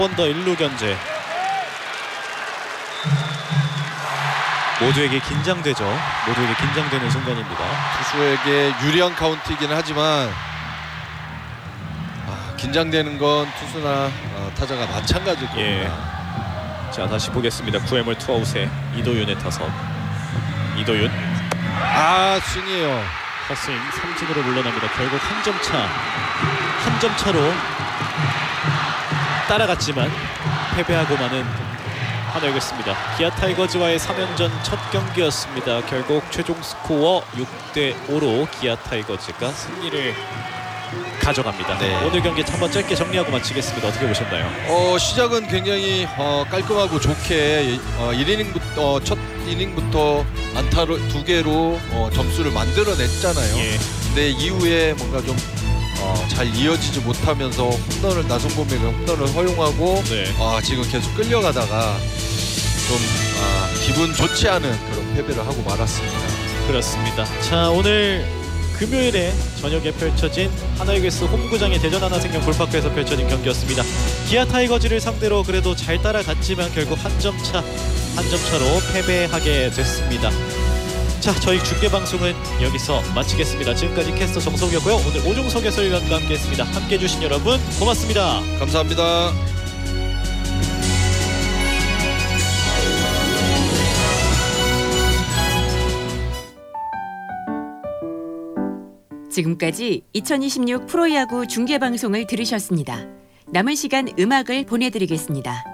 번 더 1루 견제. 모두에게 긴장되죠. 모두에게 긴장되는 순간입니다. 투수에게 유리한 카운트이긴 하지만 긴장되는 건 투수나 타자가 마찬가지일 겁니다. 예. 자, 다시 보겠습니다. 9회물 투아웃에 이도윤의 타석. 이도윤 스윙이에요. 헛스윙 삼진으로 물러납니다. 결국 한 점 차. 한 점 차로 따라갔지만 패배하고 마는 하나이글스입니다. 기아 타이거즈와의 3연전 첫 경기였습니다. 결국 최종 스코어 6대5로 기아 타이거즈가 승리를 가져갑니다. 네. 오늘 경기 한번 짧게 정리하고 마치겠습니다. 어떻게 보셨나요? 시작은 굉장히 깔끔하고 좋게 1이닝부터 첫 이닝부터 안타를 2개로 점수를 만들어냈잖아요. 예. 근데 이후에 뭔가 좀 잘 이어지지 못하면서 홈런을 나성범에게 홈런을 허용하고 네. 지금 계속 끌려가다가 좀 기분 좋지 않은 그런 패배를 하고 말았습니다. 그렇습니다. 자, 오늘 금요일에 저녁에 펼쳐진 하나이글스 홈구장의 대전 하나생명 볼파크에서 펼쳐진 경기였습니다. 기아 타이거즈를 상대로 그래도 잘 따라갔지만 결국 한 점 차로 패배하게 됐습니다. 자, 저희 중계방송은 여기서 마치겠습니다. 지금까지 캐스터 정석이었고요. 오늘 오종석 해설위원과 함께했습니다. 함께해 주신 여러분 고맙습니다. 감사합니다. 지금까지 2026 프로야구 중계방송을 들으셨습니다. 남은 시간 음악을 보내드리겠습니다.